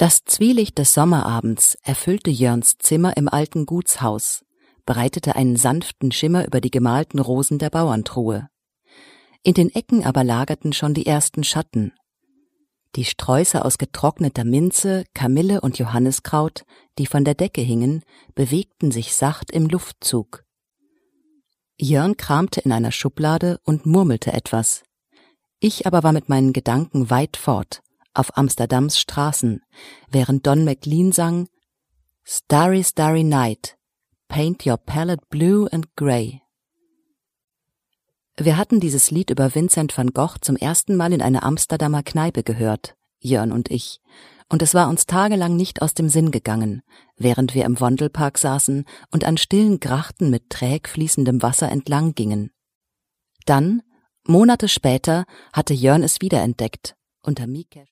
Das Zwielicht des Sommerabends erfüllte Jörns Zimmer im alten Gutshaus, breitete einen sanften Schimmer über die gemalten Rosen der Bauerntruhe. In den Ecken aber lagerten schon die ersten Schatten. Die Sträuße aus getrockneter Minze, Kamille und Johanniskraut, die von der Decke hingen, bewegten sich sacht im Luftzug. Jörn kramte in einer Schublade und murmelte etwas. Ich aber war mit meinen Gedanken weit fort, auf Amsterdams Straßen, während Don McLean sang »Starry, starry night, paint your palette blue and grey«. Wir hatten dieses Lied über Vincent van Gogh zum ersten Mal in einer Amsterdamer Kneipe gehört, Jörn und ich, und es war uns tagelang nicht aus dem Sinn gegangen, während wir im Vondelpark saßen und an stillen Grachten mit träg fließendem Wasser entlang gingen. Dann, Monate später, hatte Jörn es wiederentdeckt, unter Mikesh